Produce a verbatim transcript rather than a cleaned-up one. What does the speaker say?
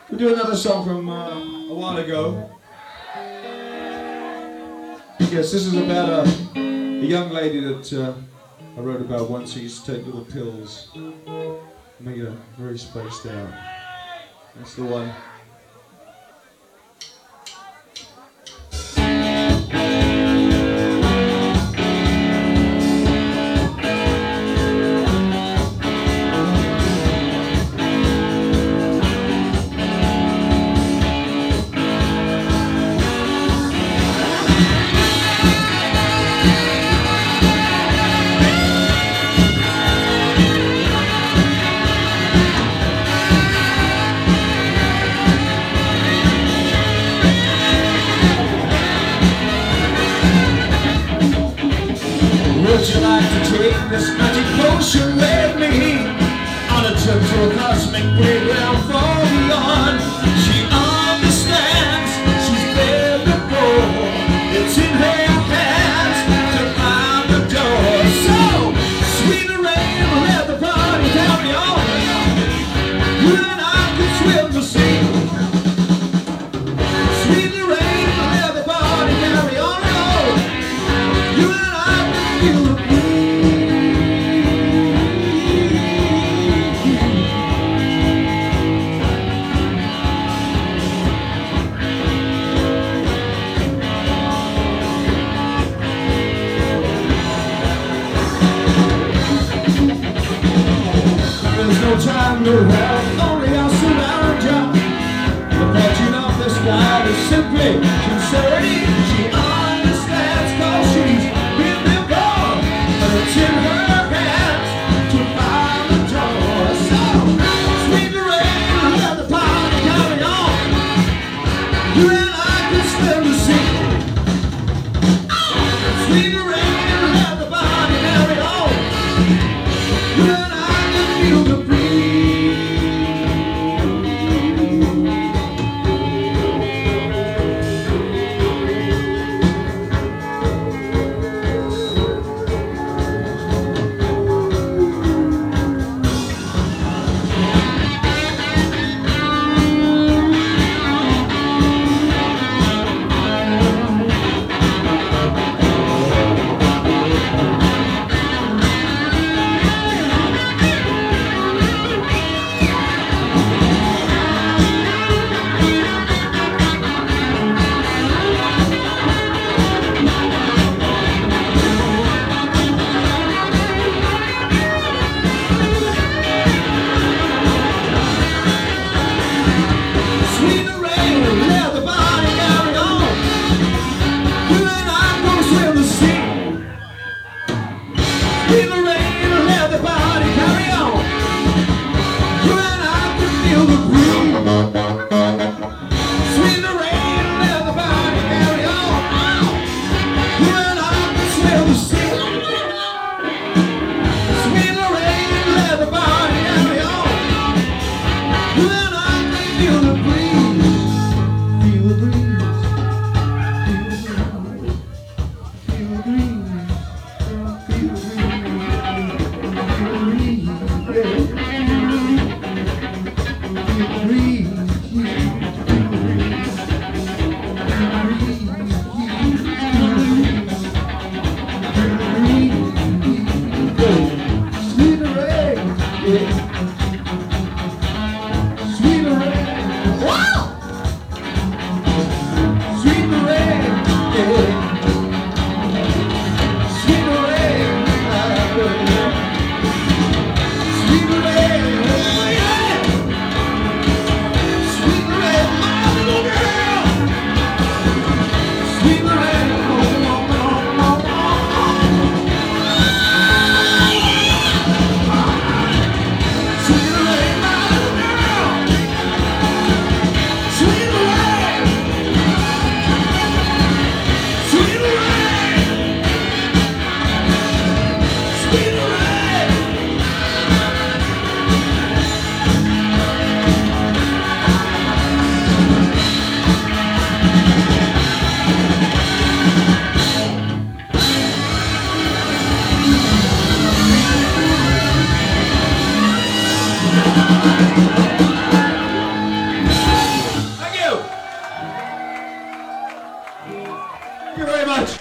We'll do another song from uh, a while ago. Yes, this is about a, a young lady that uh, I wrote about once. Who used to take little pills, make it very spaced out. That's the one. Would you like to take this magic potion with me on a trip to a cosmic playground far beyond? She understands, she's there before. It's in her hands to find the door. So, sweet rain, let the party carry on. You and I could swim the sea. Sweet rain, let the party carry on. You and I could feel the no time to have, only I'll surround you. The fortune of this guy is simply sincerity. She understands cause she's been before, but it's in her hands to find the door. So, sweet rain, let the party carry on. You and I can swim the sea. Sweet rain, let the party carry on. You and I can feel the Sweet rain, Thank you very much.